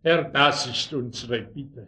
Herr, das ist unsere Bitte,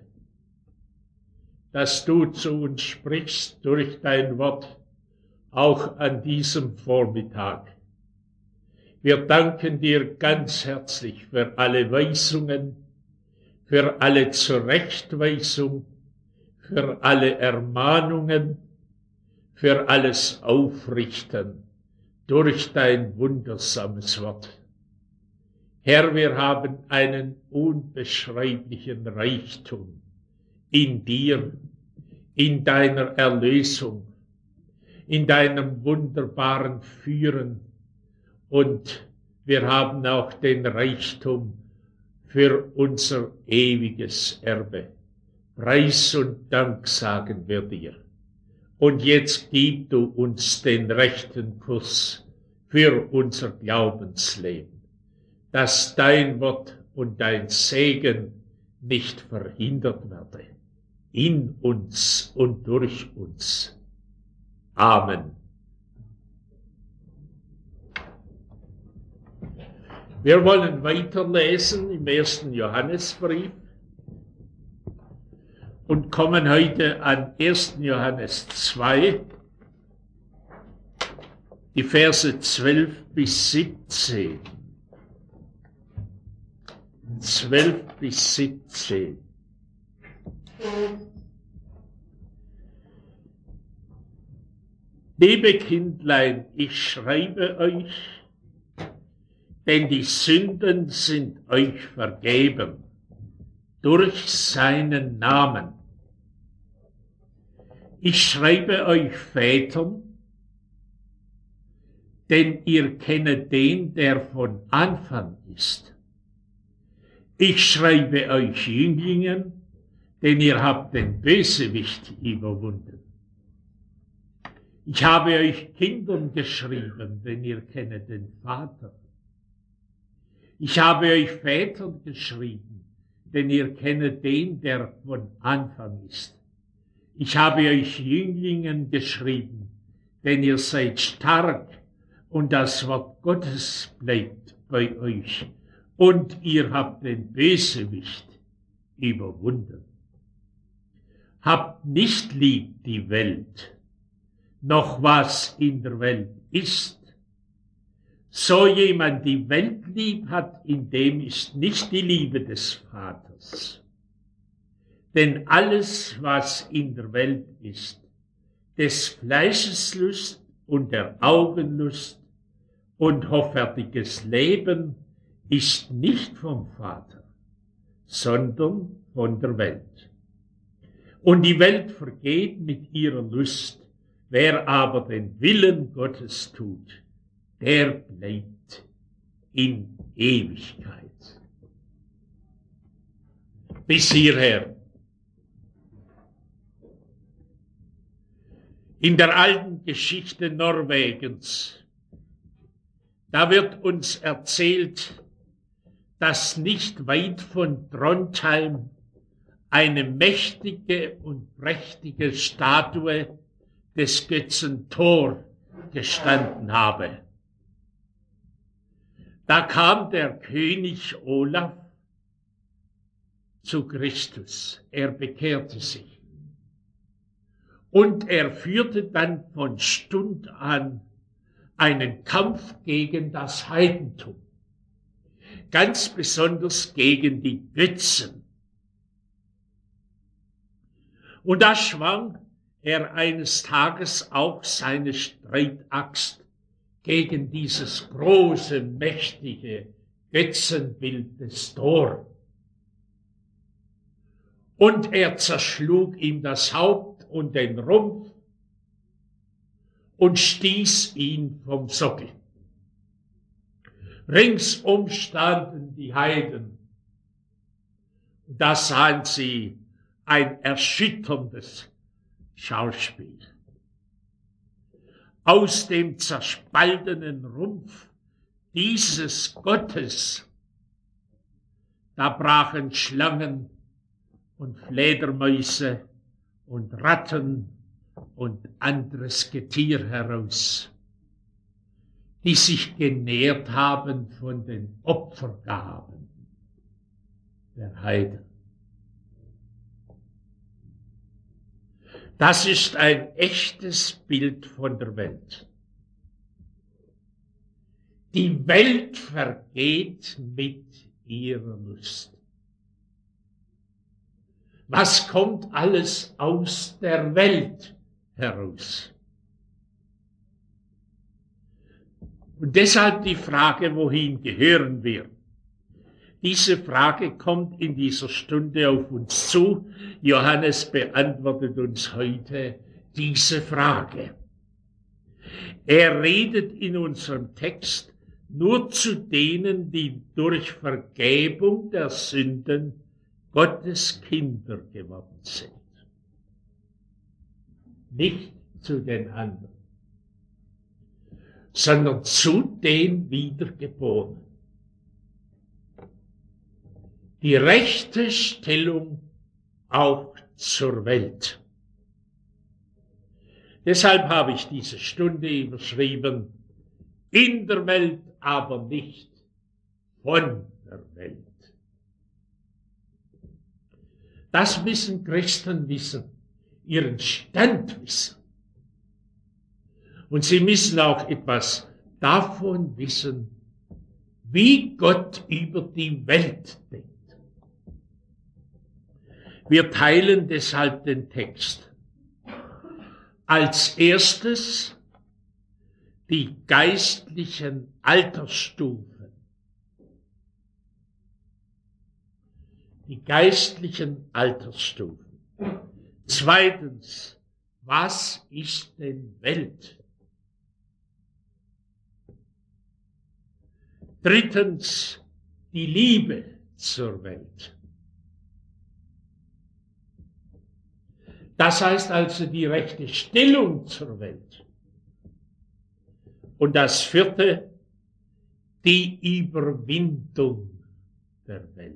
dass du zu uns sprichst durch dein Wort, auch an diesem Vormittag. Wir danken dir ganz herzlich für alle Weisungen, für alle Zurechtweisung, für alle Ermahnungen, für alles Aufrichten durch dein wundersames Wort. Herr, wir haben einen unbeschreiblichen Reichtum in dir, in deiner Erlösung, in deinem wunderbaren Führen, und wir haben auch den Reichtum für unser ewiges Erbe. Preis und Dank sagen wir dir. Und jetzt gib du uns den rechten Kurs für unser Glaubensleben, dass dein Wort und dein Segen nicht verhindert werde, in uns und durch uns. Amen. Wir wollen weiterlesen im 1. Johannesbrief und kommen heute an 1. Johannes 2, die Verse 12 bis 17. 12 bis 17. Liebe Kindlein, ich schreibe euch, denn die Sünden sind euch vergeben durch seinen Namen. Ich schreibe euch Vätern, denn ihr kennet den, der von Anfang ist. Ich schreibe euch Jünglingen, denn ihr habt den Bösewicht überwunden. Ich habe euch Kindern geschrieben, denn ihr kennet den Vater. Ich habe euch Vätern geschrieben, denn ihr kennet den, der von Anfang ist. Ich habe euch Jünglingen geschrieben, denn ihr seid stark und das Wort Gottes bleibt bei euch und ihr habt den Bösewicht überwunden. Habt nicht lieb die Welt, noch was in der Welt ist. So jemand die Welt lieb hat, in dem ist nicht die Liebe des Vaters. Denn alles, was in der Welt ist, des Fleisches Lust und der Augenlust und hoffärtiges Leben, ist nicht vom Vater, sondern von der Welt. Und die Welt vergeht mit ihrer Lust, wer aber den Willen Gottes tut, der bleibt in Ewigkeit. Bis hierher. In der alten Geschichte Norwegens, da wird uns erzählt, dass nicht weit von Trondheim eine mächtige und prächtige Statue des Götzen Thor gestanden habe. Da kam der König Olaf zu Christus. Er bekehrte sich. Und er führte dann von Stund an einen Kampf gegen das Heidentum. Ganz besonders gegen die Götzen. Und da schwang er eines Tages auch seine Streitaxt gegen dieses große, mächtige Götzenbild des Thor. Und er zerschlug ihm das Haupt und den Rumpf und stieß ihn vom Sockel. Ringsum standen die Heiden. Und da sahen sie ein erschütterndes Schauspiel. Aus dem zerspaltenen Rumpf dieses Gottes, da brachen Schlangen und Fledermäuse und Ratten und anderes Getier heraus, die sich genährt haben von den Opfergaben. der Heiden. Das ist ein echtes Bild von der Welt. Die Welt vergeht mit ihrer Lust. Was kommt alles aus der Welt heraus? Und deshalb die Frage, wohin gehören wir? Diese Frage kommt in dieser Stunde auf uns zu. Johannes beantwortet uns heute diese Frage. Er redet in unserem Text nur zu denen, die durch Vergebung der Sünden Gottes Kinder geworden sind. Nicht zu den anderen, sondern zu den Wiedergeborenen. Die rechte Stellung auch zur Welt. Deshalb habe ich diese Stunde überschrieben, in der Welt, aber nicht von der Welt. Das müssen Christen wissen, ihren Stand wissen. Und sie müssen auch etwas davon wissen, wie Gott über die Welt denkt. Wir teilen deshalb den Text. Als erstes die geistlichen Altersstufen. Die geistlichen Altersstufen. Zweitens, was ist denn Welt? Drittens, die Liebe zur Welt. Das heißt also die rechte Stellung zur Welt. Und das vierte, die Überwindung der Welt.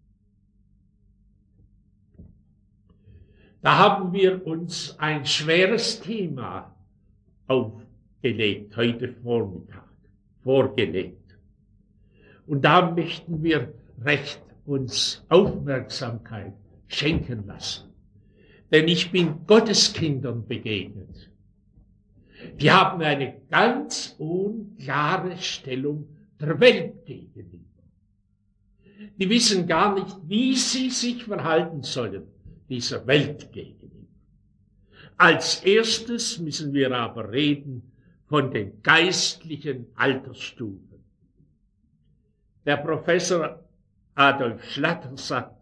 Da haben wir uns ein schweres Thema aufgelegt, heute Vormittag, vorgelegt. Und da möchten wir recht uns Aufmerksamkeit schenken lassen. Denn ich bin Gotteskindern begegnet. Die haben eine ganz unklare Stellung der Welt gegenüber. Die wissen gar nicht, wie sie sich verhalten sollen, dieser Welt gegenüber. Als erstes müssen wir aber reden von den geistlichen Altersstufen. Der Professor Adolf Schlatter sagt,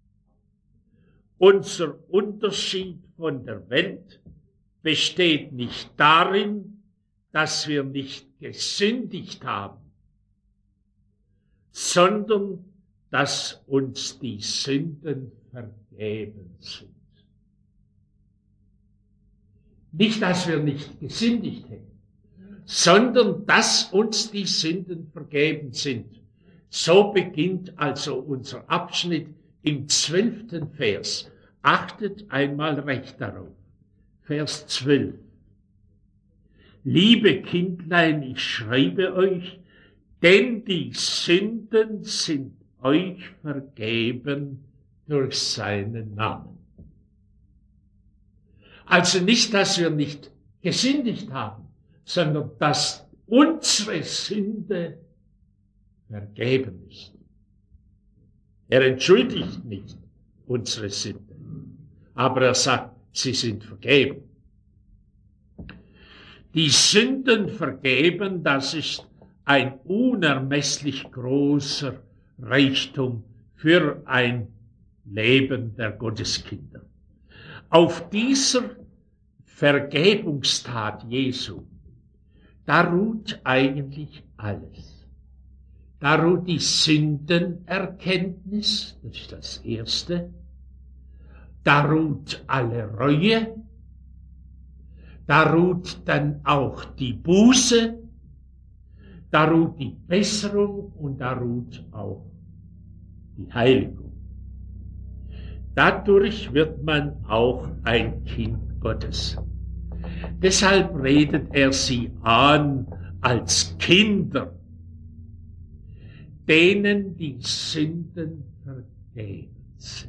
unser Unterschied von der Welt besteht nicht darin, dass wir nicht gesündigt haben, sondern dass uns die Sünden vergeben sind. Nicht, dass wir nicht gesündigt hätten, sondern dass uns die Sünden vergeben sind. So beginnt also unser Abschnitt im 12. Vers. Achtet einmal recht darauf. Vers 12. Liebe Kindlein, ich schreibe euch, denn die Sünden sind euch vergeben durch seinen Namen. Also nicht, dass wir nicht gesündigt haben, sondern dass unsere Sünde vergeben ist. Er entschuldigt nicht unsere Sünde, aber er sagt, sie sind vergeben. Die Sünden vergeben, das ist ein unermesslich großer Reichtum für ein Leben der Gotteskinder. Auf dieser Vergebungstat Jesu, da ruht eigentlich alles. Da ruht die Sündenerkenntnis, das ist das Erste. Da ruht alle Reue. Da ruht dann auch die Buße. Da ruht die Besserung und da ruht auch die Heiligung. Dadurch wird man auch ein Kind Gottes. Deshalb redet er sie an als Kinder, denen die Sünden vergeben sind.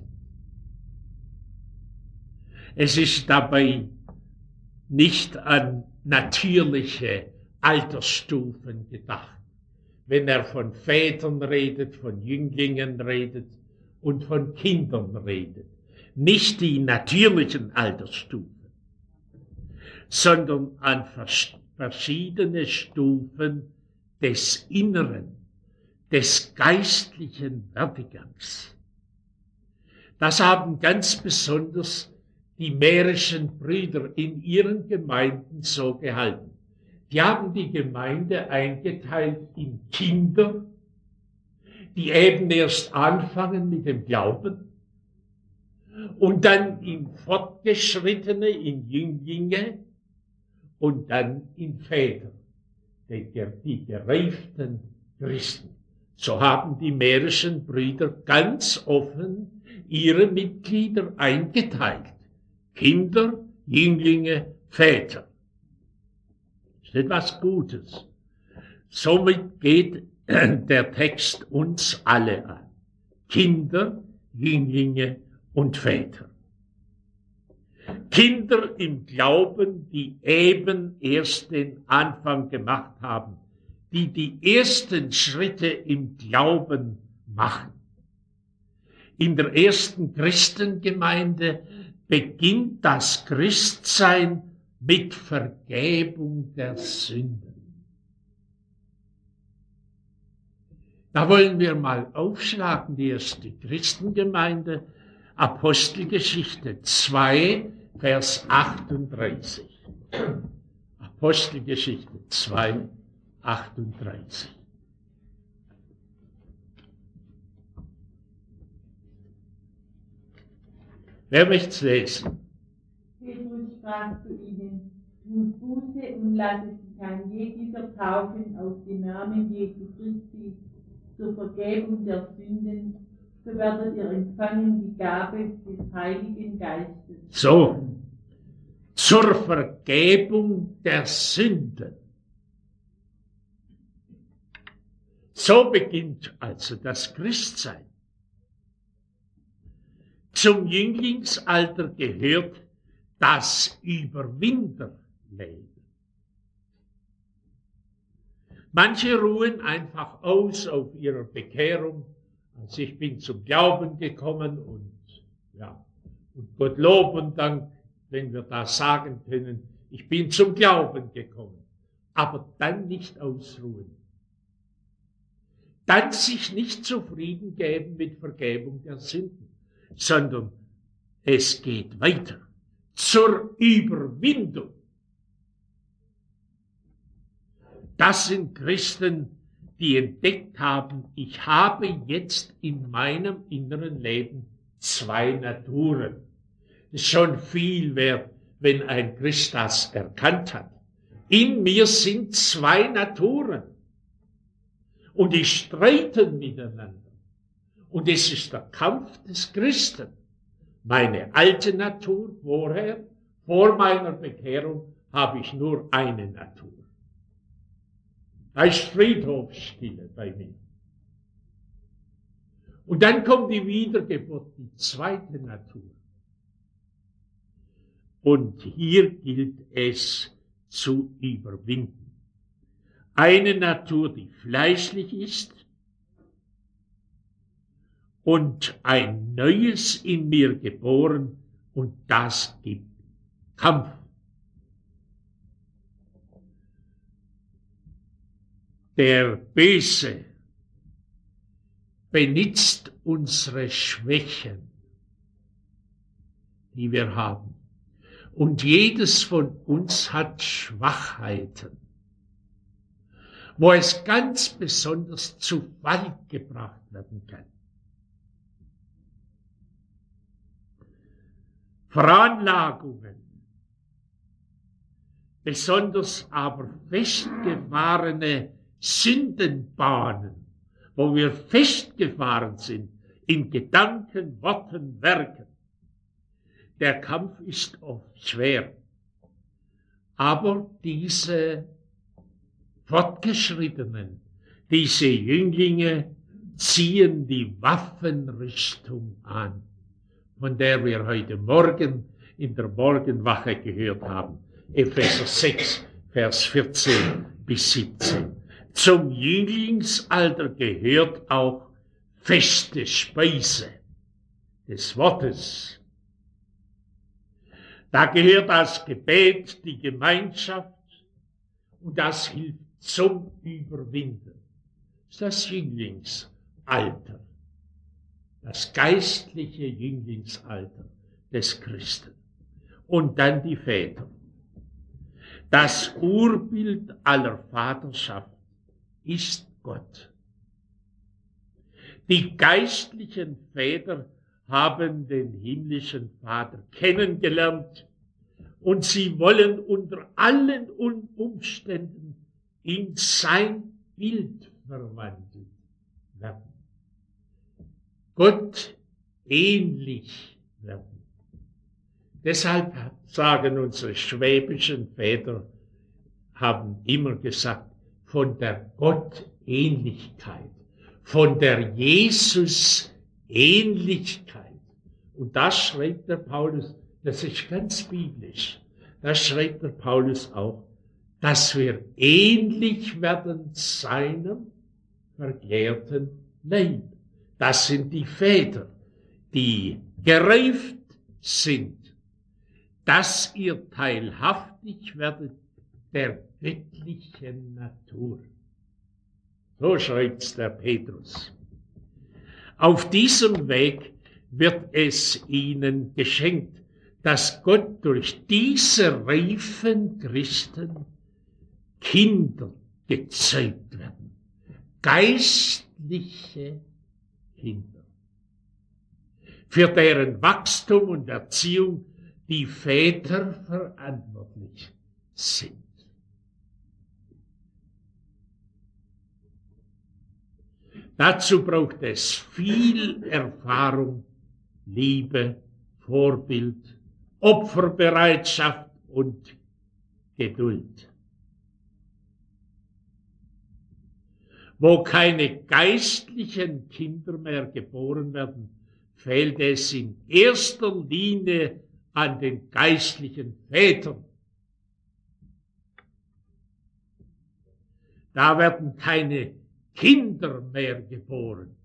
Es ist dabei nicht an natürliche Altersstufen gedacht, wenn er von Vätern redet, von Jünglingen redet und von Kindern redet. Nicht die natürlichen Altersstufen, sondern an verschiedene Stufen des Inneren, des geistlichen Werdegangs. Das haben ganz besonders die mährischen Brüder in ihren Gemeinden so gehalten. Die haben die Gemeinde eingeteilt in Kinder, die eben erst anfangen mit dem Glauben, und dann in Fortgeschrittene, in Jünglinge und dann in Väter, die gereiften Christen. So haben die mährischen Brüder ganz offen ihre Mitglieder eingeteilt. Kinder, Jünglinge, Väter. Das ist etwas Gutes. Somit geht der Text uns alle an. Kinder, Jünglinge und Väter. Kinder im Glauben, die eben erst den Anfang gemacht haben, die die ersten Schritte im Glauben machen. In der ersten Christengemeinde beginnt das Christsein mit Vergebung der Sünden. Da wollen wir mal aufschlagen, die erste Christengemeinde, Apostelgeschichte 2, Vers 38. Apostelgeschichte 2, 38. Wer möcht's lesen? Petrus sprach zu ihnen: Tut Buße und lasset sich ein jeglicher taufen auf den Namen Jesu Christi zur Vergebung der Sünden, so werdet ihr empfangen die Gabe des Heiligen Geistes. So, zur Vergebung der Sünden. So beginnt also das Christsein. Zum Jünglingsalter gehört das Überwinderleben. Manche ruhen einfach aus auf ihrer Bekehrung. Also ich bin zum Glauben gekommen und Gott Lob und Dank, wenn wir das sagen können, ich bin zum Glauben gekommen. Aber dann nicht ausruhen. Dann sich nicht zufrieden geben mit Vergebung der Sünden, sondern es geht weiter zur Überwindung. Das sind Christen, die entdeckt haben, ich habe jetzt in meinem inneren Leben zwei Naturen. Das ist schon viel wert, wenn ein Christ das erkannt hat. In mir sind zwei Naturen und die streiten miteinander. Und es ist der Kampf des Christen. Meine alte Natur, vorher, vor meiner Bekehrung, habe ich nur eine Natur. Da ist Friedhofsstille bei mir. Und dann kommt die Wiedergeburt, die zweite Natur. Und hier gilt es zu überwinden. Eine Natur, die fleischlich ist, und ein Neues in mir geboren, und das gibt Kampf. Der Böse benutzt unsere Schwächen, die wir haben. Und jedes von uns hat Schwachheiten, wo es ganz besonders zu Fall gebracht werden kann. Veranlagungen, besonders aber festgefahrene Sündenbahnen, wo wir festgefahren sind in Gedanken, Worten, Werken. Der Kampf ist oft schwer. Aber diese Fortgeschrittenen, diese Jünglinge ziehen die Waffenrüstung an, von der wir heute Morgen in der Morgenwache gehört haben. Epheser 6, Vers 14 bis 17. Zum Jünglingsalter gehört auch feste Speise des Wortes. Da gehört das Gebet, die Gemeinschaft, und das hilft zum Überwinden. Das ist das Jünglingsalter, das geistliche Jünglingsalter des Christen. Und dann die Väter. Das Urbild aller Vaterschaft ist Gott. Die geistlichen Väter haben den himmlischen Vater kennengelernt und sie wollen unter allen Umständen in sein Bild verwandelt werden. Gott ähnlich werden. Deshalb sagen unsere schwäbischen Väter, haben immer gesagt, von der Gottähnlichkeit, von der Jesus-Ähnlichkeit. Und das schreibt der Paulus, das ist ganz biblisch, das schreibt der Paulus auch, dass wir ähnlich werden seinem verklärten Leib. Das sind die Väter, die gereift sind, dass ihr teilhaftig werdet der göttlichen Natur. So schreibt's der Petrus. Auf diesem Weg wird es ihnen geschenkt, dass Gott durch diese reifen Christen Kinder gezeugt werden. Geistliche Kinder. Für deren Wachstum und Erziehung die Väter verantwortlich sind. Dazu braucht es viel Erfahrung, Liebe, Vorbild, Opferbereitschaft und Geduld. Wo keine geistlichen Kinder mehr geboren werden, fehlt es in erster Linie an den geistlichen Vätern. Da werden keine Kinder mehr geboren.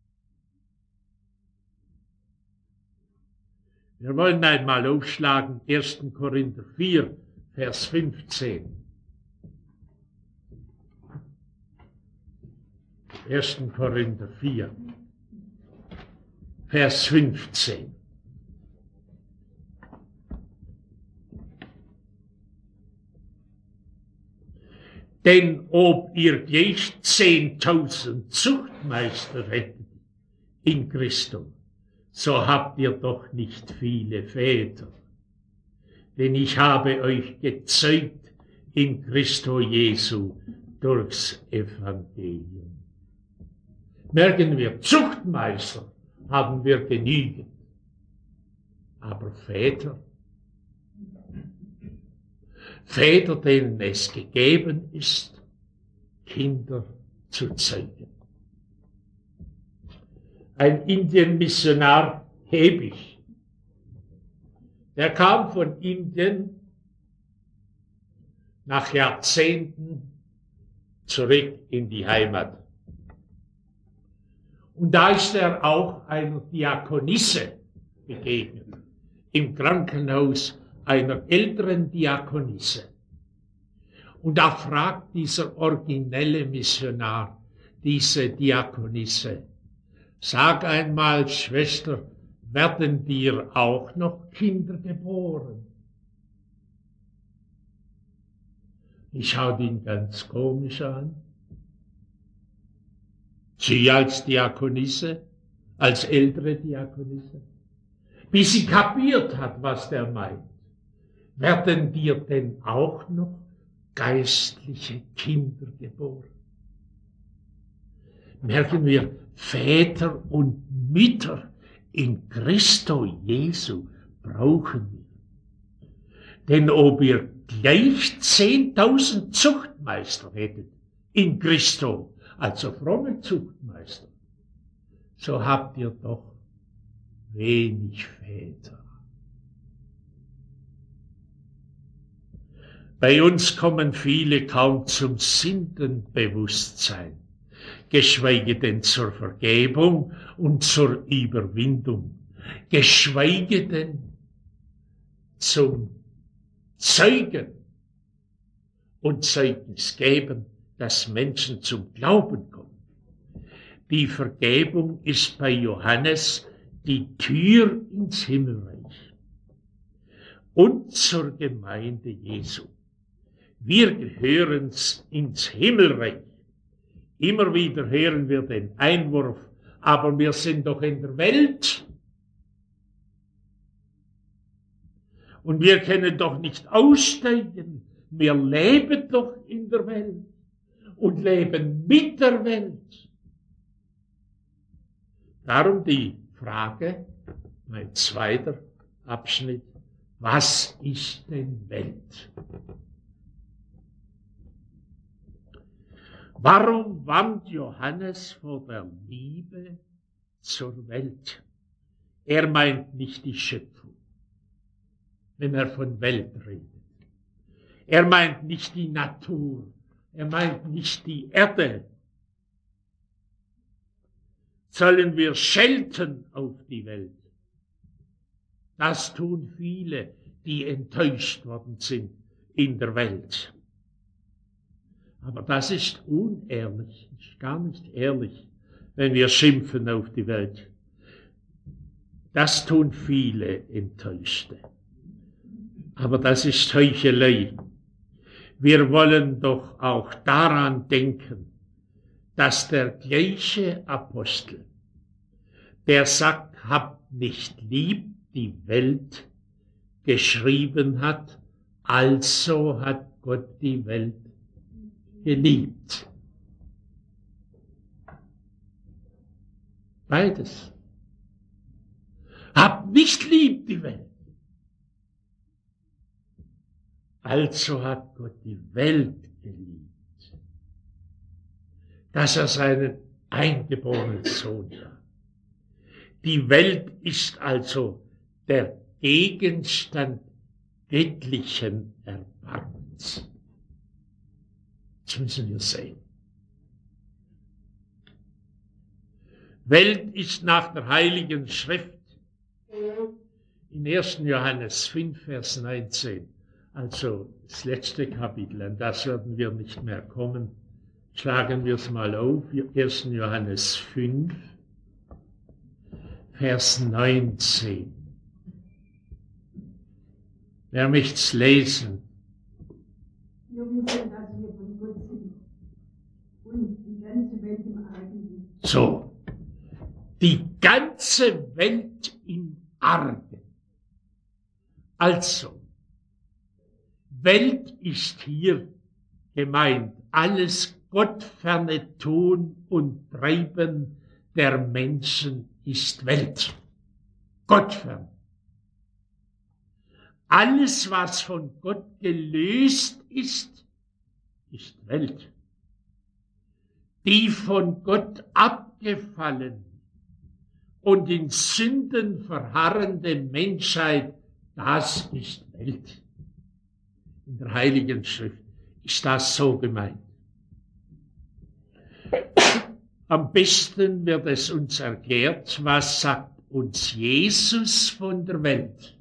Wir wollen einmal aufschlagen, 1. Korinther 4, Vers 15. 1. Korinther 4, Vers 15. Denn ob ihr gleich 10.000 Zuchtmeister hättet in Christum, so habt ihr doch nicht viele Väter. Denn ich habe euch gezeugt in Christo Jesu durchs Evangelium. Merken wir, Zuchtmeister haben wir genügend. Aber Väter, denen es gegeben ist, Kinder zu zeugen. Ein Indien-Missionar, Hebig, der kam von Indien nach Jahrzehnten zurück in die Heimat. Und da ist er auch einer Diakonisse begegnet, im Krankenhaus einer älteren Diakonisse. Und da fragt dieser originelle Missionar, diese Diakonisse, sag einmal, Schwester, werden dir auch noch Kinder geboren? Ich schaut ihn ganz komisch an. Sie als Diakonisse, als ältere Diakonisse, bis sie kapiert hat, was der meint. Werden dir denn auch noch geistliche Kinder geboren? Merken wir, Väter und Mütter in Christo Jesu brauchen wir. Denn ob ihr gleich 10.000 Zuchtmeister hättet in Christo, also fromme Zuchtmeister, so habt ihr doch wenig Väter. Bei uns kommen viele kaum zum Sündenbewusstsein, geschweige denn zur Vergebung und zur Überwindung, geschweige denn zum Zeugen und Zeugnis geben, dass Menschen zum Glauben kommen. Die Vergebung ist bei Johannes die Tür ins Himmelreich und zur Gemeinde Jesu. Wir gehören ins Himmelreich. Immer wieder hören wir den Einwurf, aber wir sind doch in der Welt. Und wir können doch nicht aussteigen. Wir leben doch in der Welt und leben mit der Welt. Darum die Frage, mein zweiter Abschnitt, was ist denn Welt? Warum warnt Johannes vor der Liebe zur Welt? Er meint nicht die Schöpfung, wenn er von Welt redet. Er meint nicht die Natur. Er meint nicht die Erde. Sollen wir schelten auf die Welt? Das tun viele, die enttäuscht worden sind in der Welt. Aber das ist unehrlich, ist gar nicht ehrlich, wenn wir schimpfen auf die Welt. Das tun viele Enttäuschte. Aber das ist Heuchelei. Wir wollen doch auch daran denken, dass der gleiche Apostel, der sagt, habt nicht lieb die Welt, geschrieben hat, also hat Gott die Welt geliebt. Beides. Habt nicht lieb die Welt. Also hat Gott die Welt geliebt, dass er seinen eingeborenen Sohn gab. Die Welt ist also der Gegenstand göttlichen Erbarmens. Das müssen wir sehen. Welt ist nach der Heiligen Schrift in 1. Johannes 5, Vers 19, also das letzte Kapitel, an das werden wir nicht mehr kommen. Schlagen wir es mal auf, 1. Johannes 5, Vers 19. Wer möcht's lesen? Wir wissen, dass wir von Gott sind und die ganze Welt im Argen liegt. So, die ganze Welt im Argen. Also, Welt ist hier gemeint, alles gottferne Tun und Treiben der Menschen ist Welt. Gottfern. Alles, was von Gott gelöst ist, ist Welt. Die von Gott abgefallen und in Sünden verharrende Menschheit, das ist Welt. In der Heiligen Schrift ist das so gemeint. Am besten wird es uns erklärt, was sagt uns Jesus von der Welt.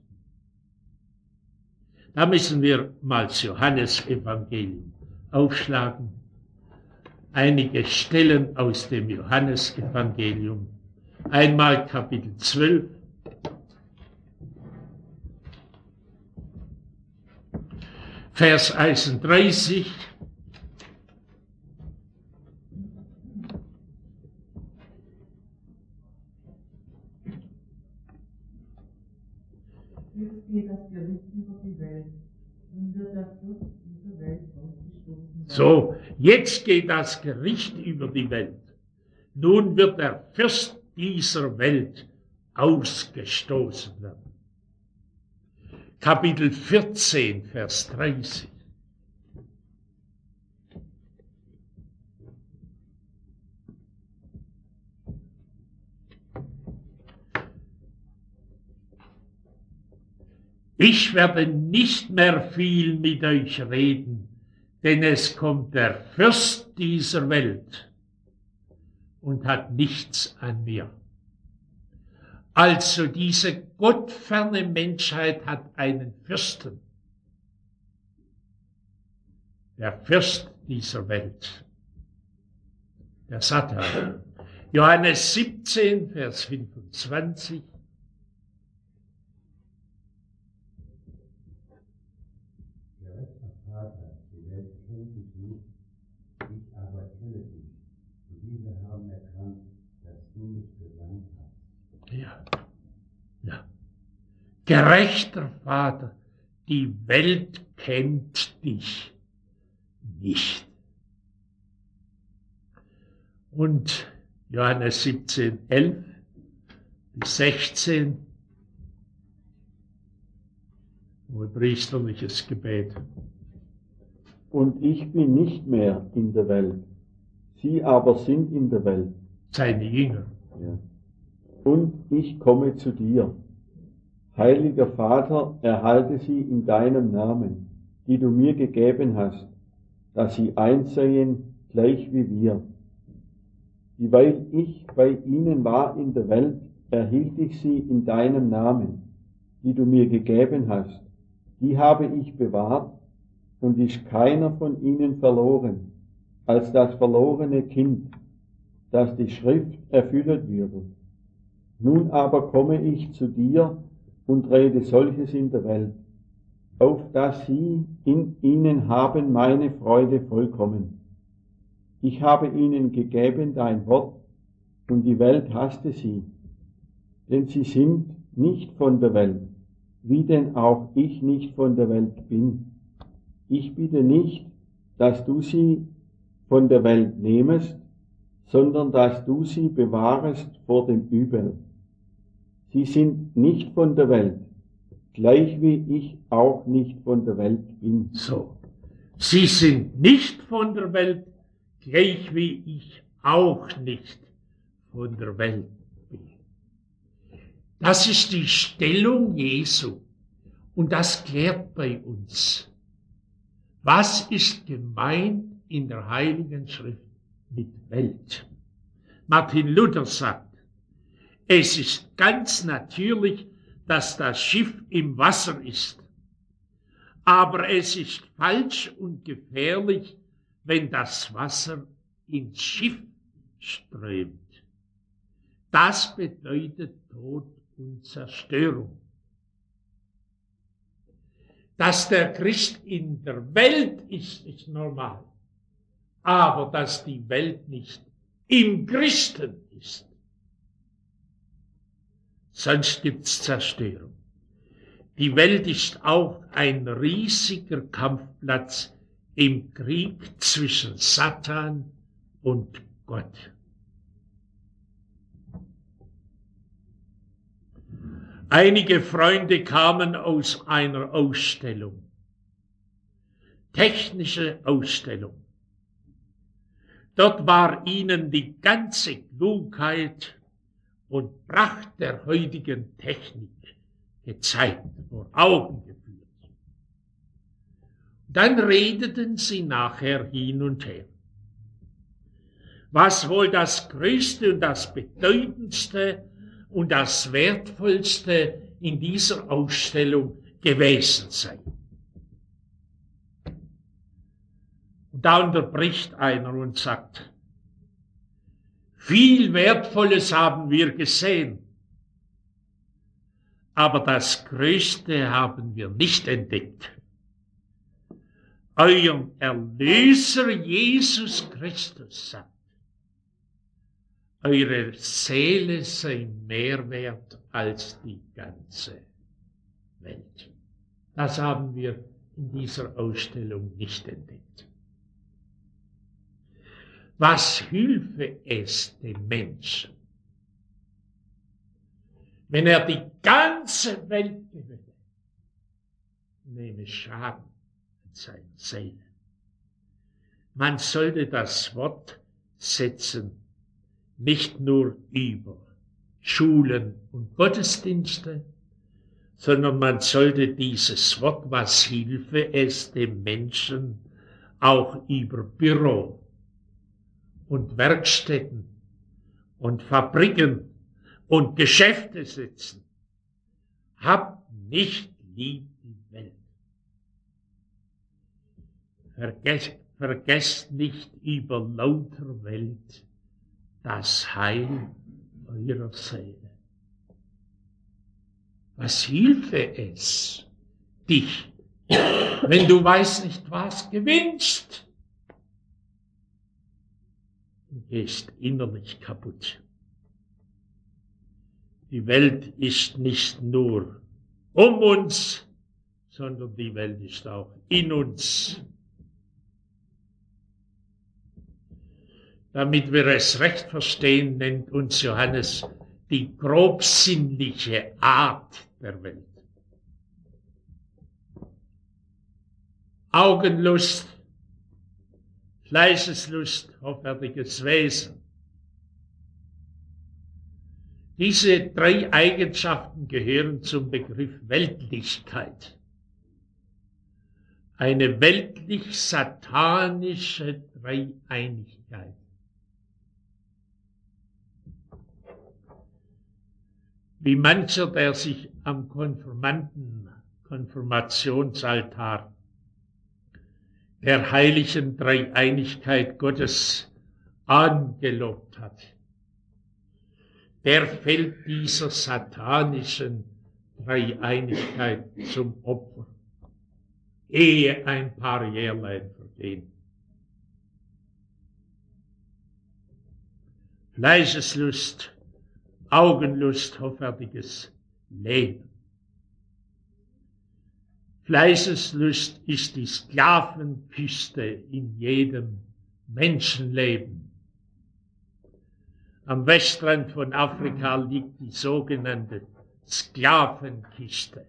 Da müssen wir mal das Johannesevangelium aufschlagen. Einige Stellen aus dem Johannesevangelium. Einmal Kapitel 12. Vers 31. Jetzt geht das Gericht über die Welt und wird der Fürst dieser Welt ausgestoßen werden. So, jetzt geht das Gericht über die Welt. Nun wird der Fürst dieser Welt ausgestoßen werden. Kapitel 14, Vers 30. Ich werde nicht mehr viel mit euch reden, denn es kommt der Fürst dieser Welt und hat nichts an mir. Also diese gottferne Menschheit hat einen Fürsten. Der Fürst dieser Welt. Der Satan. Johannes 17, Vers 25. Gerechter Vater, die Welt kennt dich nicht, ich aber kenne dich. Und diese haben erkannt, dass du mich gesandt hast. Ja, ja. Gerechter Vater, die Welt kennt dich nicht. Und Johannes 17, 11 bis 16, priesterliches Gebet. Und ich bin nicht mehr in der Welt, sie aber sind in der Welt. Seine Jünger. Ja. Und ich komme zu dir. Heiliger Vater, erhalte sie in deinem Namen, die du mir gegeben hast, dass sie eins seien, gleich wie wir. Dieweil ich bei ihnen war in der Welt, erhielt ich sie in deinem Namen, die du mir gegeben hast. Die habe ich bewahrt, und ist keiner von ihnen verloren, als das verlorene Kind, dass die Schrift erfüllet würde. Nun aber komme ich zu dir und rede solches in der Welt, auf dass sie in ihnen haben meine Freude vollkommen. Ich habe ihnen gegeben dein Wort, und die Welt hasste sie, denn sie sind nicht von der Welt, wie denn auch ich nicht von der Welt bin. Ich bitte nicht, dass du sie von der Welt nehmest, sondern dass du sie bewahrest vor dem Übel. Sie sind nicht von der Welt, gleich wie ich auch nicht von der Welt bin. So. Sie sind nicht von der Welt, gleich wie ich auch nicht von der Welt bin. Das ist die Stellung Jesu. Und das klärt bei uns. Was ist gemeint in der Heiligen Schrift mit Welt? Martin Luther sagt, es ist ganz natürlich, dass das Schiff im Wasser ist. Aber es ist falsch und gefährlich, wenn das Wasser ins Schiff strömt. Das bedeutet Tod und Zerstörung. Dass der Christ in der Welt ist, ist normal. Aber dass die Welt nicht im Christen ist. Sonst gibt's Zerstörung. Die Welt ist auch ein riesiger Kampfplatz im Krieg zwischen Satan und Gott. Einige Freunde kamen aus einer Ausstellung, technische Ausstellung. Dort war ihnen die ganze Klugheit und Pracht der heutigen Technik gezeigt, vor Augen geführt. Dann redeten sie nachher hin und her. Was wohl das Größte und das Bedeutendste und das Wertvollste in dieser Ausstellung gewesen sei. Und da unterbricht einer und sagt, viel Wertvolles haben wir gesehen, aber das Größte haben wir nicht entdeckt. Euer Erlöser Jesus Christus sagt, eure Seele sei mehr wert als die ganze Welt. Das haben wir in dieser Ausstellung nicht entdeckt. Was hülfe es dem Menschen, wenn er die ganze Welt gewinne, nehme Schaden an seiner Seele? Man sollte das Wort setzen, nicht nur über Schulen und Gottesdienste, sondern man sollte dieses Wort, was Hilfe es dem Menschen, auch über Büro und Werkstätten und Fabriken und Geschäfte setzen. Habt nicht lieb die Welt. Vergesst nicht über lauter Welt das Heil eurer Seele. Was hilfe es dich, wenn du weißt nicht, was gewinnst? Du gehst innerlich kaputt. Die Welt ist nicht nur um uns, sondern die Welt ist auch in uns. Damit wir es recht verstehen, nennt uns Johannes die grobsinnliche Art der Welt. Augenlust, Fleischeslust, hoffärtiges Wesen. Diese 3 Eigenschaften gehören zum Begriff Weltlichkeit. Eine weltlich-satanische Dreieinigkeit. Wie mancher, der sich am Konfirmationsaltar der heiligen Dreieinigkeit Gottes angelobt hat, der fällt dieser satanischen Dreieinigkeit zum Opfer, ehe ein paar Jährlein vergehen. Fleischeslust, Augenlust, hoffärtiges Leben. Fleischeslust ist die Sklavenküste in jedem Menschenleben. Am Westrand von Afrika liegt die sogenannte Sklavenküste.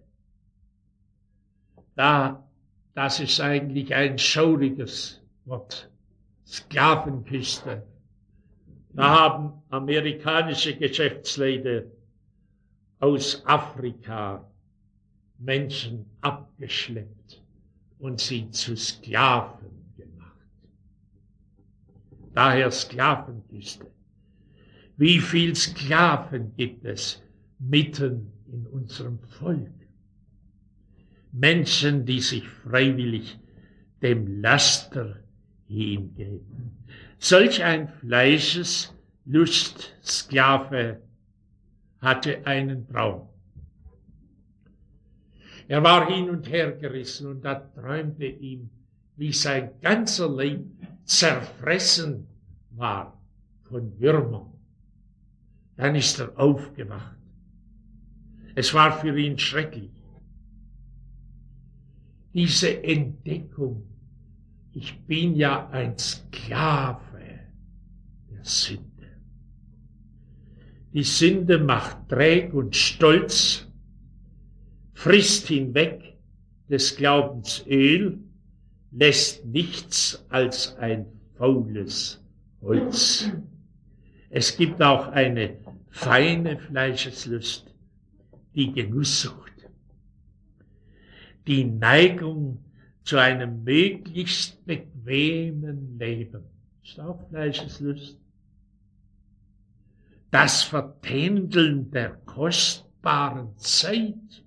Das ist eigentlich ein schauriges Wort. Sklavenküste. Da haben amerikanische Geschäftsleute aus Afrika Menschen abgeschleppt und sie zu Sklaven gemacht. Daher Sklavenküste. Wie viel Sklaven gibt es mitten in unserem Volk? Menschen, die sich freiwillig dem Laster hingeben. Solch ein Fleischeslust-Sklave hatte einen Traum. Er war hin und her gerissen und da träumte ihm, wie sein ganzer Leib zerfressen war von Würmern. Dann ist er aufgewacht. Es war für ihn schrecklich. Diese Entdeckung, ich bin ja ein Sklave der Sünde. Die Sünde macht träg und stolz, frisst hinweg des Glaubens Öl, lässt nichts als ein faules Holz. Es gibt auch eine feine Fleischeslust, die Genusssucht, die Neigung zu einem möglichst bequemen Leben. Ist auch Fleischeslust. Das Vertändeln der kostbaren Zeit.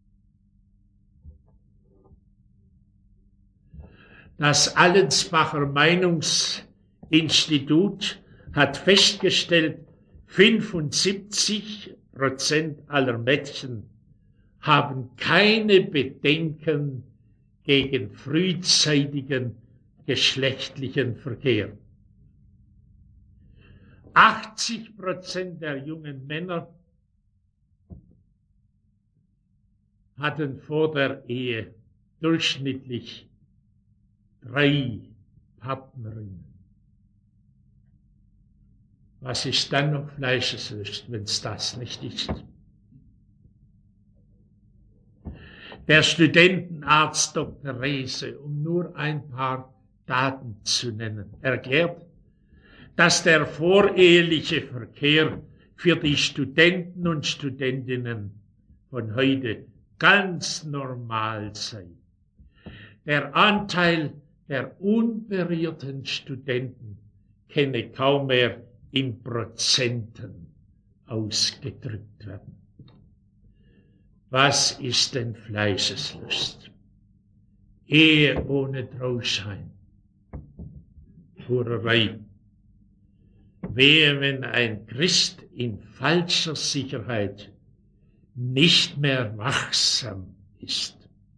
Das Allensbacher Meinungsinstitut hat festgestellt, 75% aller Mädchen haben keine Bedenken gegen frühzeitigen geschlechtlichen Verkehr. 80% der jungen Männer hatten vor der Ehe durchschnittlich 3 Partnerinnen. Was ist dann noch Fleischeslust, wenn es das nicht ist? Der Studentenarzt Dr. Reese, um nur ein paar Daten zu nennen, erklärt, dass der voreheliche Verkehr für die Studenten und Studentinnen von heute ganz normal sei. Der Anteil der unberührten Studenten könne kaum mehr in Prozenten ausgedrückt werden. Was ist denn Fleischeslust? Ehe ohne Trauschein. Hurerei. Wehe, wenn ein Christ in falscher Sicherheit nicht mehr wachsam ist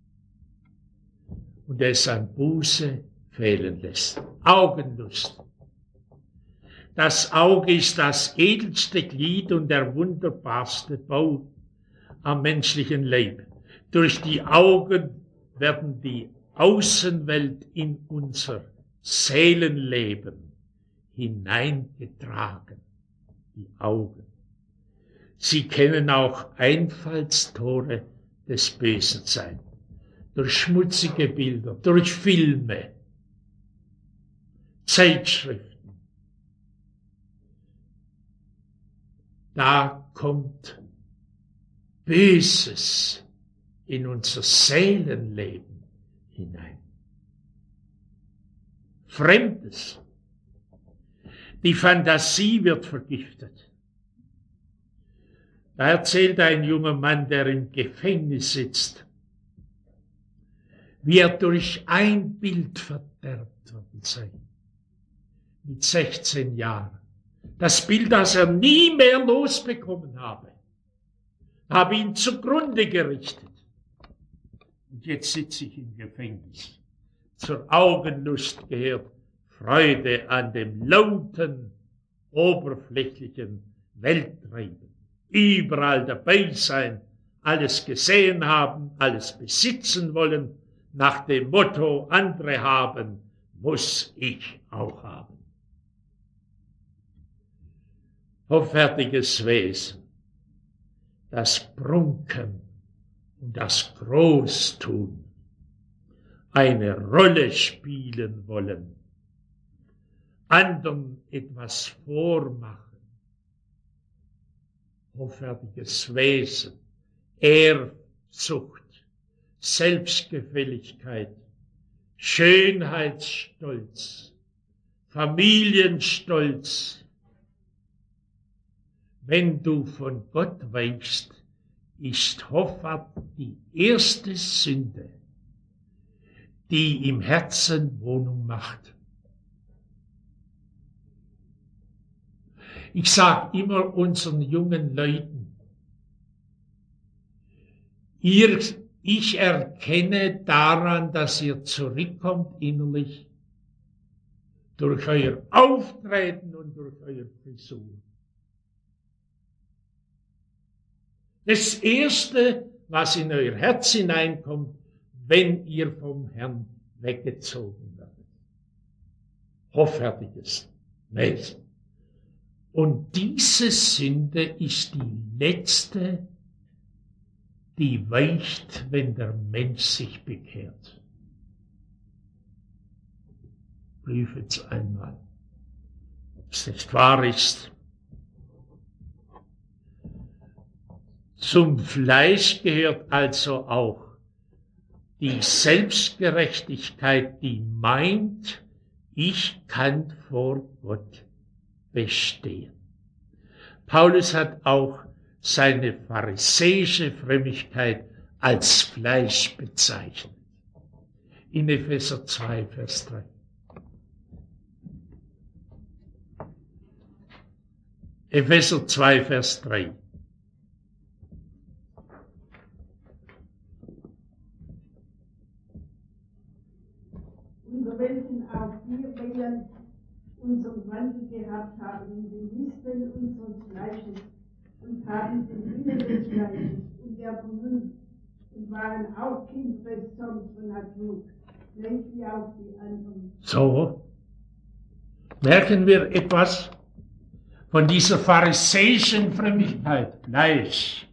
und es an Buße fehlen lässt. Augenlust. Das Auge ist das edelste Glied und der wunderbarste Bau am menschlichen Leben. Durch die Augen werden die Außenwelt in unser Seelenleben hineingetragen. Die Augen. Sie können auch Einfallstore des Bösen sein. Durch schmutzige Bilder, durch Filme, Zeitschriften. Da kommt Böses in unser Seelenleben hinein. Fremdes. Die Fantasie wird vergiftet. Da erzählt ein junger Mann, der im Gefängnis sitzt, wie er durch ein Bild verderbt worden sei. Mit 16 Jahren. Das Bild, das er nie mehr losbekommen habe ihn zugrunde gerichtet. Und jetzt sitze ich im Gefängnis. Zur Augenlust gehört Freude an dem lauten, oberflächlichen Welttreiben. Überall dabei sein, alles gesehen haben, alles besitzen wollen, nach dem Motto, andere haben, muss ich auch haben. Hoffärtiges Wesen, das Prunken und das Großtun, eine Rolle spielen wollen, anderen etwas vormachen, hoffärtiges Wesen, Ehrsucht, Selbstgefälligkeit, Schönheitsstolz, Familienstolz. Wenn du von Gott weichst, ist Hoffart die erste Sünde, die im Herzen Wohnung macht. Ich sage immer unseren jungen Leuten, ich erkenne daran, dass ihr zurückkommt innerlich durch euer Auftreten und durch euer Frisur. Das Erste, was in euer Herz hineinkommt, wenn ihr vom Herrn weggezogen werdet. Hoffärtiges Wesen. Und diese Sünde ist die letzte, die weicht, wenn der Mensch sich bekehrt. Prüft's einmal, ob es nicht wahr ist. Zum Fleisch gehört also auch die Selbstgerechtigkeit, die meint, ich kann vor Gott bestehen. Paulus hat auch seine pharisäische Frömmigkeit als Fleisch bezeichnet. In Epheser 2, Vers 3. Epheser 2, Vers 3. Unter welchen auch wir während unseren Wandel gehabt haben in den Listen unseres Fleisches und haben den Willen des Fleisches und der Vernunft und waren auch Kinder des Zorns von Natur, gleich wie auch die anderen. So, merken wir etwas von dieser pharisäischen Frömmigkeit, Fleisch,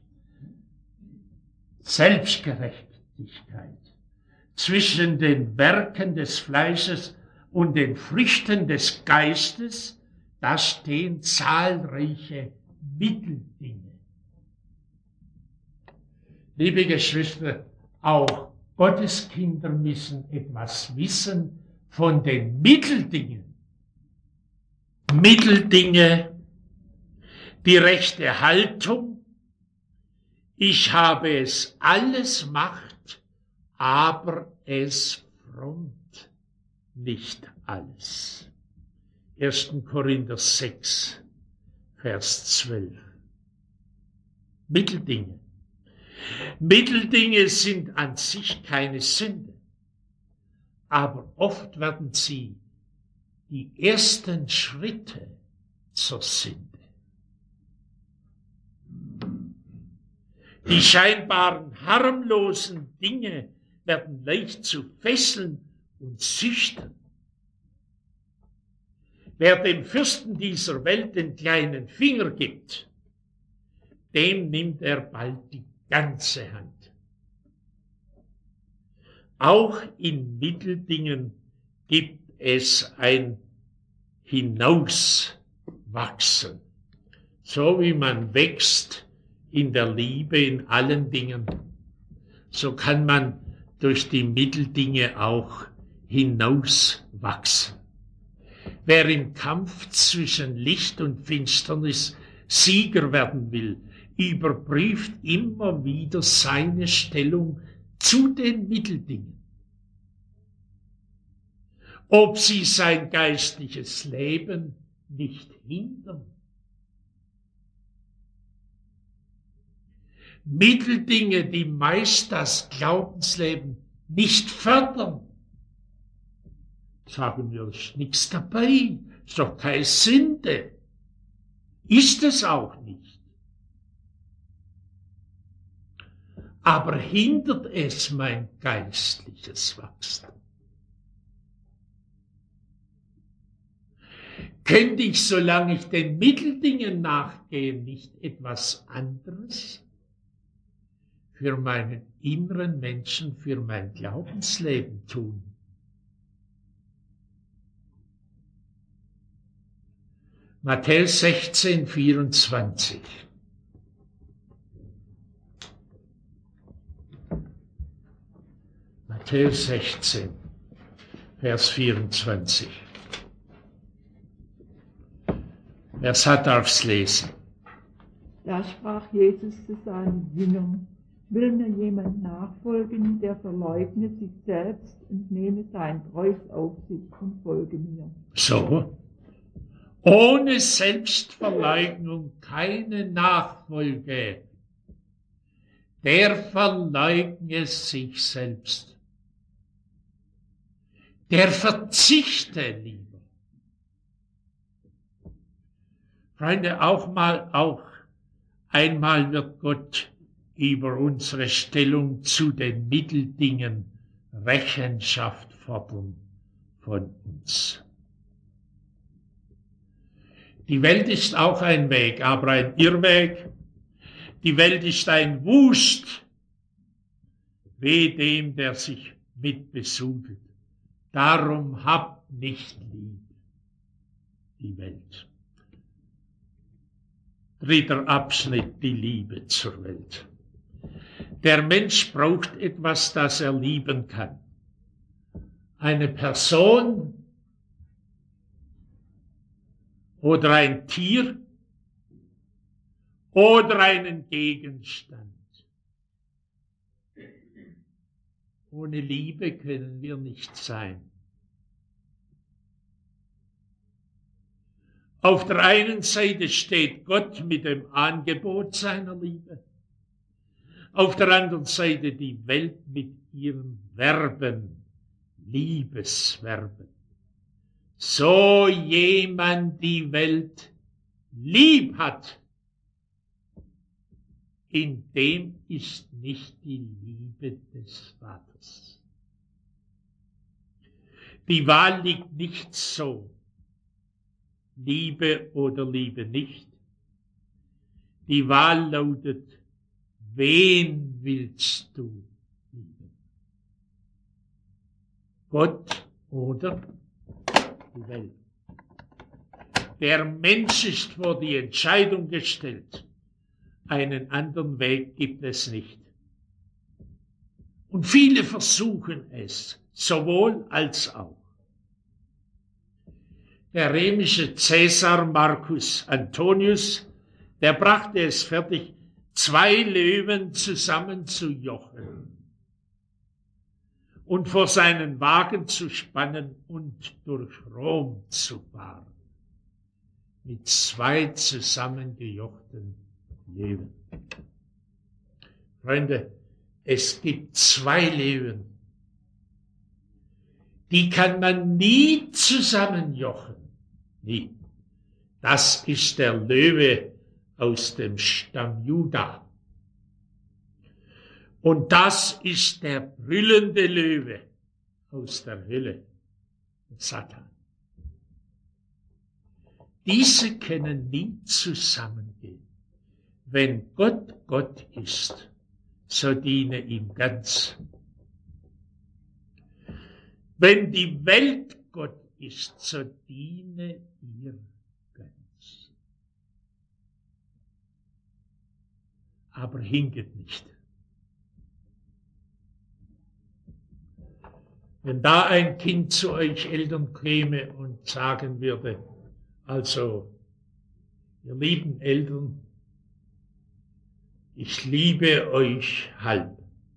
Selbstgerechtigkeit, zwischen den Werken des Fleisches und den Früchten des Geistes, da stehen zahlreiche Mitteldinge. Liebe Geschwister, auch Gottes Kinder müssen etwas wissen von den Mitteldingen. Mitteldinge, die rechte Haltung, ich habe es alles Macht, aber es frommt nicht alles. 1. Korinther 6, Vers 12. Mitteldinge. Mitteldinge sind an sich keine Sünde, aber oft werden sie die ersten Schritte zur Sünde. Die scheinbaren harmlosen Dinge werden leicht zu Fesseln und Süchten. Wer dem Fürsten dieser Welt den kleinen Finger gibt, dem nimmt er bald die ganze Hand. Auch in Mitteldingen gibt es ein Hinauswachsen, so wie man wächst in der Liebe in allen Dingen, so kann man durch die Mitteldinge auch hinauswachsen. Wer im Kampf zwischen Licht und Finsternis Sieger werden will, überprüft immer wieder seine Stellung zu den Mitteldingen. Ob sie sein geistliches Leben nicht hindern. Mitteldinge, die meist das Glaubensleben nicht fördern. Sagen wir, ist nichts dabei, ist doch keine Sünde. Ist es auch nicht. Aber hindert es mein geistliches Wachstum? Könnte ich, solange ich den Mitteldingen nachgehe, nicht etwas anderes für meinen inneren Menschen, für mein Glaubensleben tun? Matthäus 16, 24. Matthäus 16, Vers 24. Wer es hat, darf's lesen. Da sprach Jesus zu seinen Jüngern: Will mir jemand nachfolgen, der verleugne sich selbst und nehme sein Kreuz auf sich und folge mir. So. Ohne Selbstverleugnung keine Nachfolge. Der verleugne sich selbst. Der verzichte lieber. Freunde, auch einmal wird Gott über unsere Stellung zu den Mitteldingen Rechenschaft fordern von uns. Die Welt ist auch ein Weg, aber ein Irrweg. Die Welt ist ein Wust, weh dem, der sich mit besudelt. Darum habt nicht lieb die Welt. 3. Abschnitt, die Liebe zur Welt. Der Mensch braucht etwas, das er lieben kann. Eine Person oder ein Tier oder einen Gegenstand. Ohne Liebe können wir nicht sein. Auf der einen Seite steht Gott mit dem Angebot seiner Liebe. Auf der anderen Seite die Welt mit ihren Verben, Liebesverben. So jemand die Welt lieb hat, in dem ist nicht die Liebe des Vaters. Die Wahl liegt nicht so, Liebe oder Liebe nicht. Die Wahl lautet, wen willst du lieben? Gott oder die Welt? Der Mensch ist vor die Entscheidung gestellt. Einen anderen Weg gibt es nicht. Und viele versuchen es, sowohl als auch. Der römische Cäsar Marcus Antonius, der brachte es fertig, 2 Löwen zusammenzujochen und vor seinen Wagen zu spannen und durch Rom zu fahren. Mit 2 zusammengejochten Löwen. Freunde, es gibt 2 Löwen. Die kann man nie zusammenjochen. Nie. Das ist der Löwe aus dem Stamm Juda. Und das ist der brüllende Löwe aus der Hölle, Satan. Diese können nie zusammengehen. Wenn Gott Gott ist, so diene ihm ganz. Wenn die Welt Gott ist, so diene ihr ganz. Aber hinket nicht. Wenn da ein Kind zu euch Eltern käme und sagen würde, also, ihr lieben Eltern, ich liebe euch halb.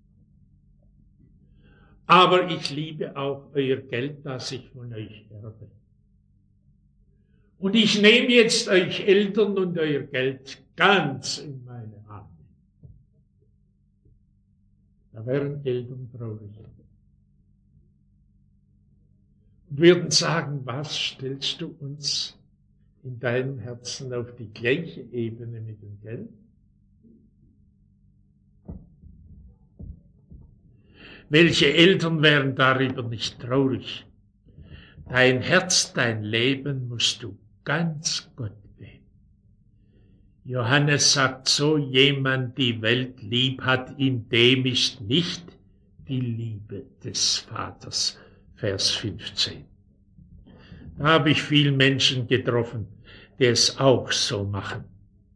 Aber ich liebe auch euer Geld, das ich von euch erbe. Und ich nehme jetzt euch Eltern und euer Geld ganz in meine Arme. Da wären Eltern traurig. Und würden sagen, was stellst du uns in deinem Herzen auf die gleiche Ebene mit dem Geld? Welche Eltern wären darüber nicht traurig? Dein Herz, dein Leben musst du ganz Gott geben. Johannes sagt so, jemand die Welt lieb hat, in dem ist nicht die Liebe des Vaters. Vers 15. Da habe ich viele Menschen getroffen, die es auch so machen.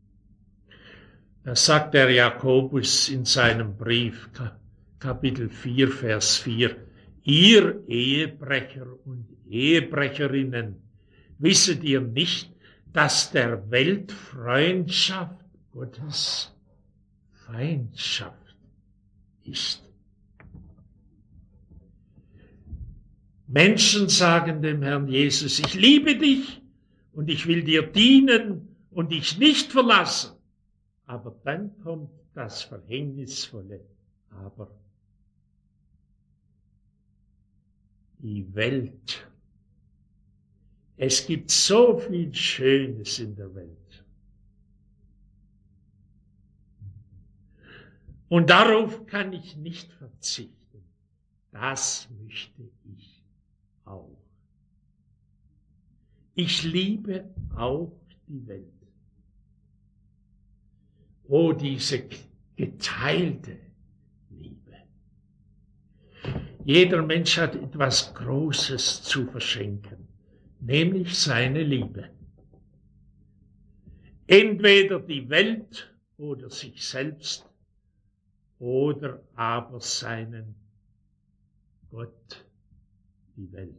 Da sagt der Jakobus in seinem Brief, Kapitel 4, Vers 4, ihr Ehebrecher und Ehebrecherinnen, wisset ihr nicht, dass der Welt Freundschaft Gottes Feindschaft ist? Menschen sagen dem Herrn Jesus, ich liebe dich und ich will dir dienen und dich nicht verlassen. Aber dann kommt das verhängnisvolle Aber. Die Welt. Es gibt so viel Schönes in der Welt. Und darauf kann ich nicht verzichten. Das möchte ich auch. Ich liebe auch die Welt. Oh, diese geteilte Liebe. Jeder Mensch hat etwas Großes zu verschenken, nämlich seine Liebe. Entweder die Welt oder sich selbst oder aber seinen Gott, die Welt.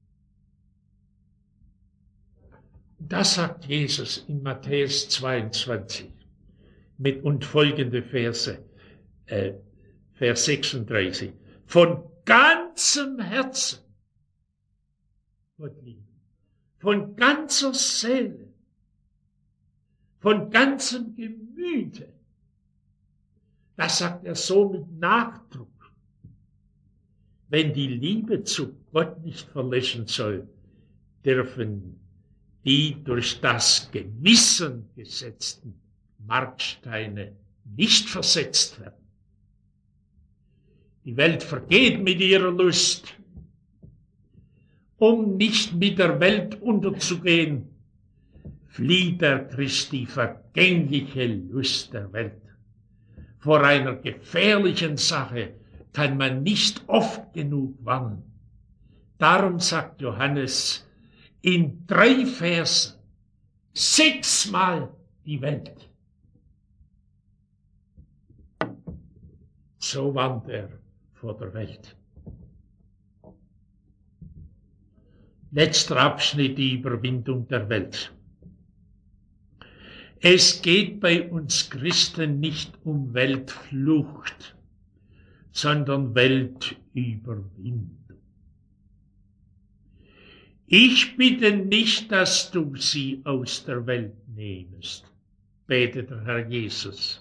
Das sagt Jesus in Matthäus 22 und folgende Verse, Vers 36. Von ganzem Herzen Gott lieben, von ganzer Seele, von ganzem Gemüte. Das sagt er so mit Nachdruck. Wenn die Liebe zu Gott nicht verlöschen soll, dürfen die durch das Gewissen gesetzten Marksteine nicht versetzt werden. Die Welt vergeht mit ihrer Lust. Um nicht mit der Welt unterzugehen, flieht der Christ die vergängliche Lust der Welt. Vor einer gefährlichen Sache kann man nicht oft genug warnen. Darum sagt Johannes in 3 Versen 6-mal die Welt. So warnt er vor der Welt. Letzter Abschnitt, die Überwindung der Welt. Es geht bei uns Christen nicht um Weltflucht, sondern Weltüberwindung. Ich bitte nicht, dass du sie aus der Welt nehmest, betet der Herr Jesus,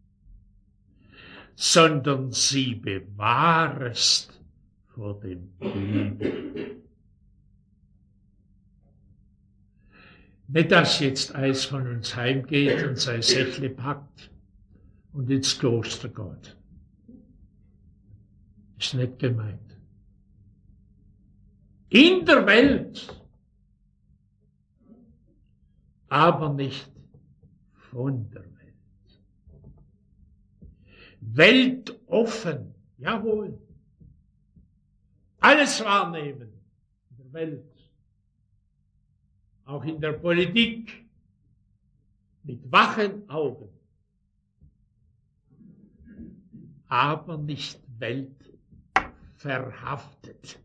sondern sie bewahrest vor dem Übel. Nicht, dass jetzt eins von uns heimgeht und sein Sächle packt und ins Kloster geht. Ist nicht gemeint. In der Welt, aber nicht von der Welt. Weltoffen, jawohl. Alles wahrnehmen in der Welt. Auch in der Politik, mit wachen Augen, aber nicht weltverhaftet.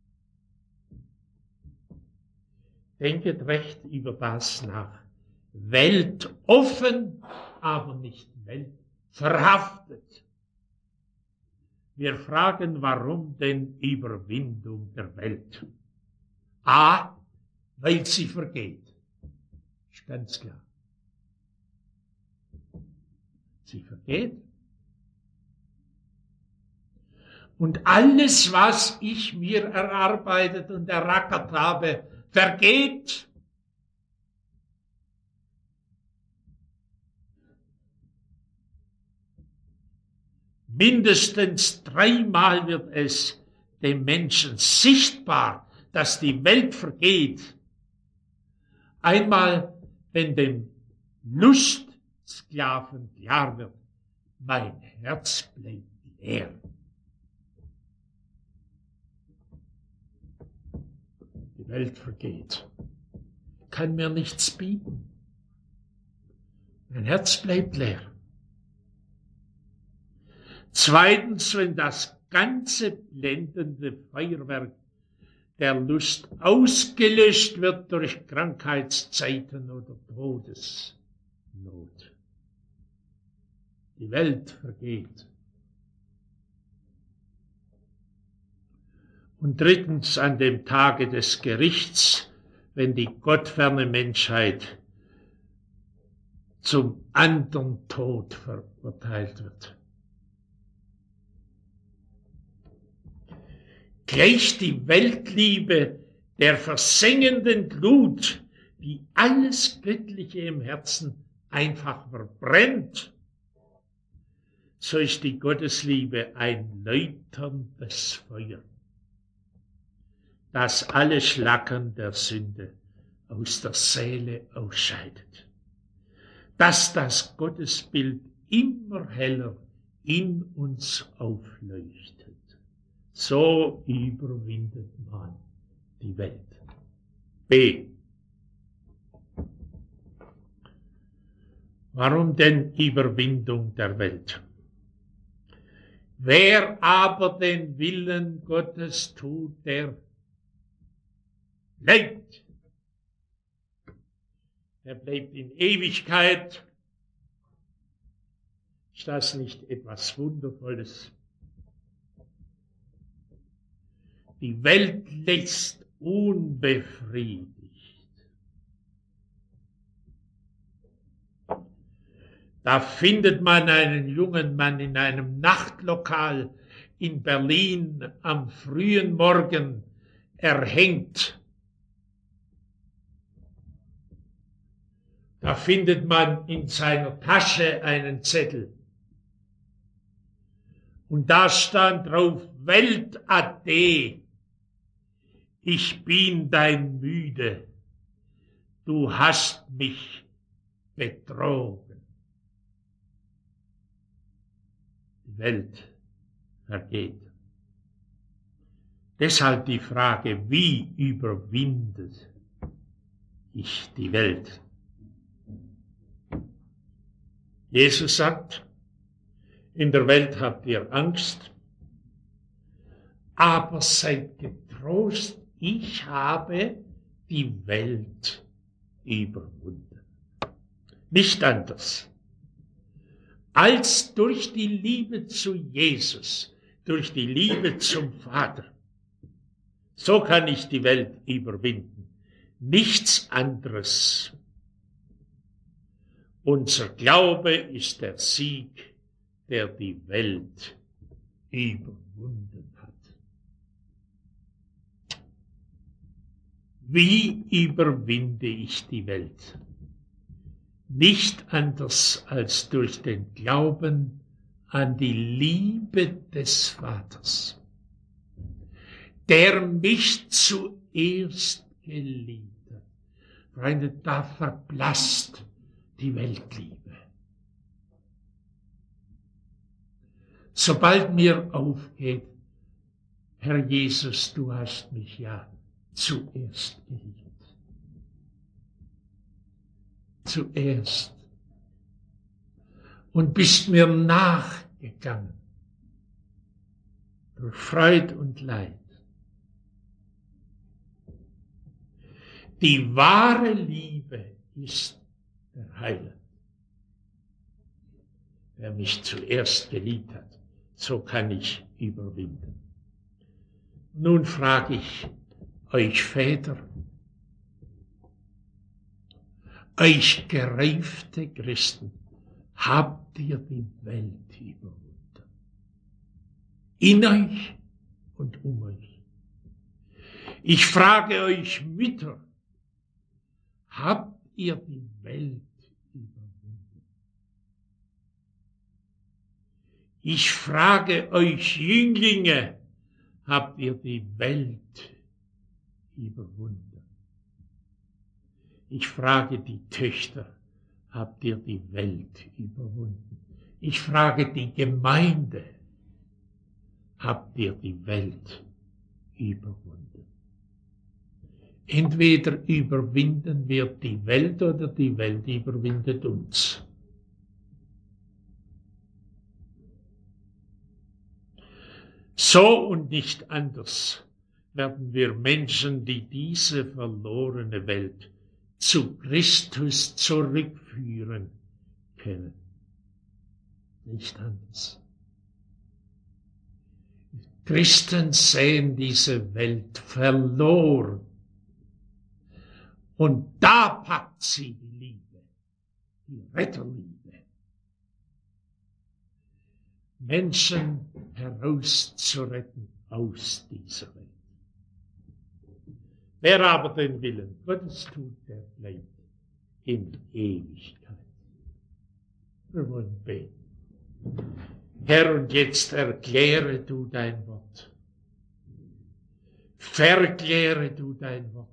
Denket recht über das nach. Weltoffen, aber nicht weltverhaftet. Wir fragen, warum denn Überwindung der Welt? A, weil sie vergeht. Ist ganz klar. Sie vergeht. Und alles, was ich mir erarbeitet und errackert habe, vergeht. Mindestens 3-mal wird es dem Menschen sichtbar, dass die Welt vergeht. Einmal, wenn dem Lustsklaven klar wird, mein Herz bleibt leer. Die Welt vergeht, kann mir nichts bieten. Mein Herz bleibt leer. Zweitens, wenn das ganze blendende Feuerwerk der Lust ausgelöscht wird durch Krankheitszeiten oder Todesnot. Die Welt vergeht. Und drittens, an dem Tage des Gerichts, wenn die gottferne Menschheit zum andern Tod verurteilt wird. Gleich die Weltliebe der versengenden Glut, die alles Göttliche im Herzen einfach verbrennt, so ist die Gottesliebe ein läuterndes Feuer, das alle Schlacken der Sünde aus der Seele ausscheidet, dass das Gottesbild immer heller in uns aufleuchtet. So überwindet man die Welt. B. Warum denn Überwindung der Welt? Wer aber den Willen Gottes tut, der lebt. Er bleibt in Ewigkeit. Ist das nicht etwas Wundervolles? Die Welt lässt unbefriedigt. Da findet man einen jungen Mann in einem Nachtlokal in Berlin am frühen Morgen erhängt. Da findet man in seiner Tasche einen Zettel. Und da stand drauf: Weltade, ich bin dein Müde, du hast mich betrogen. Die Welt vergeht. Deshalb die Frage, wie überwindet ich die Welt? Jesus sagt, in der Welt habt ihr Angst, aber seid getrost, ich habe die Welt überwunden. Nicht anders, als durch die Liebe zu Jesus, durch die Liebe zum Vater. So kann ich die Welt überwinden. Nichts anderes. Unser Glaube ist der Sieg, der die Welt überwunden hat. Wie überwinde ich die Welt? Nicht anders als durch den Glauben an die Liebe des Vaters, der mich zuerst geliebt hat. Freunde, da verblasst die Weltliebe. Sobald mir aufgeht, Herr Jesus, du hast mich ja zuerst geliebt. Zuerst. Und bist mir nachgegangen. Durch Freud und Leid. Die wahre Liebe ist der Heiland, der mich zuerst geliebt hat. So kann ich überwinden. Nun frage ich euch Väter, euch gereifte Christen, habt ihr die Welt überwunden? In euch und um euch. Ich frage euch Mütter, habt ihr die Welt überwunden? Ich frage euch Jünglinge, habt ihr die Welt überwunden? Ich frage die Töchter, habt ihr die Welt überwunden? Ich frage die Gemeinde, habt ihr die Welt überwunden? Entweder überwinden wir die Welt oder die Welt überwindet uns. So und nicht anders werden wir Menschen, die diese verlorene Welt zu Christus zurückführen können. Nicht anders. Christen sehen diese Welt verloren. Und da packt sie die Liebe, die Retterliebe. Menschen herauszuretten aus dieser Welt. Wer aber den Willen Gottes tut, der bleibt in Ewigkeit. Wir wollen beten. Herr, und jetzt erkläre du dein Wort. Verkläre du dein Wort.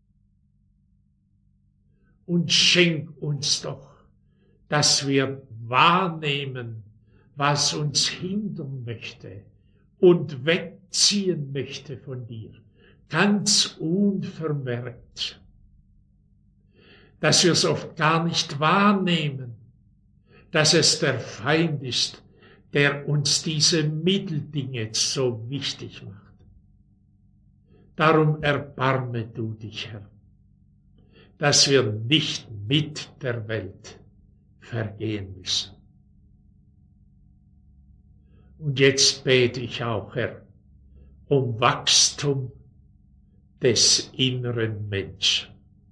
Und schenk uns doch, dass wir wahrnehmen, was uns hindern möchte und wegziehen möchte von dir. Ganz unvermerkt, dass wir es oft gar nicht wahrnehmen, dass es der Feind ist, der uns diese Mitteldinge so wichtig macht. Darum erbarme du dich, Herr, dass wir nicht mit der Welt vergehen müssen. Und jetzt bete ich auch, Herr, um Wachstum des inneren Menschen,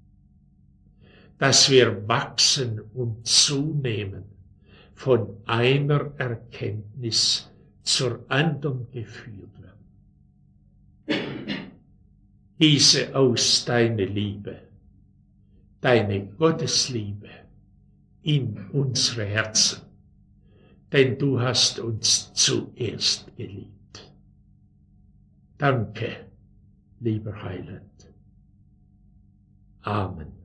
dass wir wachsen und zunehmen, von einer Erkenntnis zur anderen geführt werden. Gieße aus deine Liebe, deine Gottesliebe in unsere Herzen, denn du hast uns zuerst geliebt. Danke, lieber Heiland. Amen.